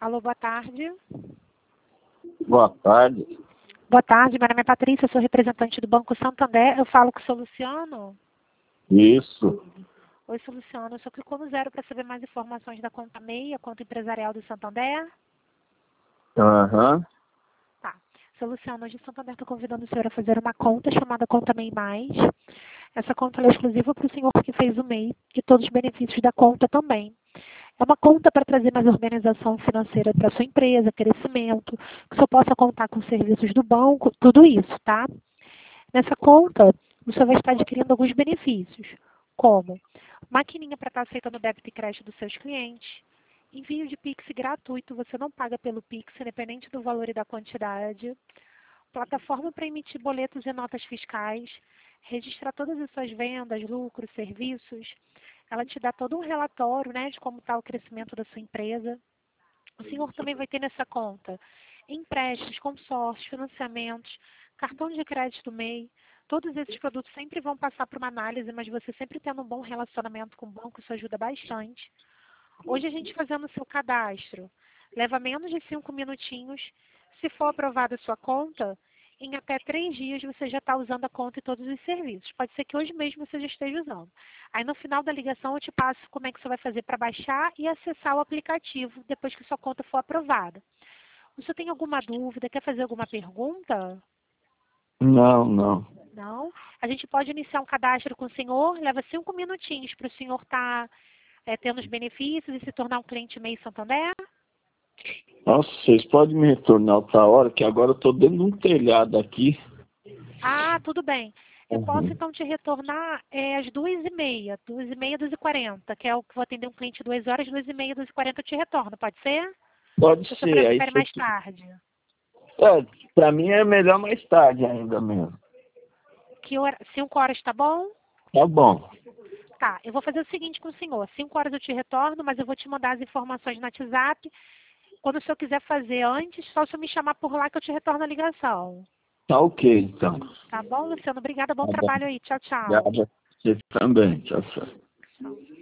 Alô, boa tarde. Boa tarde. Boa tarde, meu nome é Patrícia, sou representante do Banco Santander. Eu falo com o seu Luciano. Isso. Oi, seu Luciano. Eu só clicou no 0 para saber mais informações da conta MEI, a conta empresarial do Santander. Aham. Tá. Seu Luciano, hoje o Santander está convidando o senhor a fazer uma conta chamada Conta MEI Mais. Essa conta é exclusiva para o senhor que fez o MEI e todos os benefícios da conta também. É uma conta para trazer mais organização financeira para a sua empresa, crescimento, que o senhor possa contar com os serviços do banco, tudo isso, tá? Nessa conta, o senhor vai estar adquirindo alguns benefícios, como maquininha para estar aceitando débito e crédito dos seus clientes, envio de Pix gratuito, você não paga pelo Pix, independente do valor e da quantidade, plataforma para emitir boletos e notas fiscais, registrar todas as suas vendas, lucros, serviços. Ela te dá todo um relatório, né, de como está o crescimento da sua empresa. O senhor também vai ter nessa conta empréstimos, consórcios, financiamentos, cartão de crédito MEI. Todos esses produtos sempre vão passar por uma análise, mas você sempre tendo um bom relacionamento com o banco, isso ajuda bastante. Hoje a gente fazendo o seu cadastro, leva menos de 5 minutinhos. Se for aprovada a sua conta, em até 3 dias você já está usando a conta e todos os serviços. Pode ser que hoje mesmo você já esteja usando. Aí no final da ligação eu te passo como é que você vai fazer para baixar e acessar o aplicativo depois que sua conta for aprovada. Você tem alguma dúvida? Quer fazer alguma pergunta? Não. Não? A gente pode iniciar um cadastro com o senhor, leva 5 minutinhos para o senhor estar tendo os benefícios e se tornar um cliente MEI Santander? Nossa, vocês podem me retornar outra hora, que agora eu tô dentro de um telhado aqui. Ah, tudo bem. Eu posso Uhum. então te retornar às 2h30, 2h30, 2h40, que é o que vou atender um cliente 2 horas, 2h30, 2h40 eu te retorno, pode ser? Pode Ou você ser, aí prefere mais tarde? pra mim é melhor mais tarde ainda mesmo. Que hora? 5 horas tá bom? Tá bom. Tá, eu vou fazer o seguinte com o senhor. 5 horas eu te retorno, mas eu vou te mandar as informações no WhatsApp. Quando o senhor quiser fazer antes, só o senhor me chamar por lá que eu te retorno a ligação. Tá ok, então. Tá bom, Luciano? Obrigada, bom Tá bom. trabalho aí. Tchau, tchau. Obrigado. Você também. Tchau, tchau. Tchau.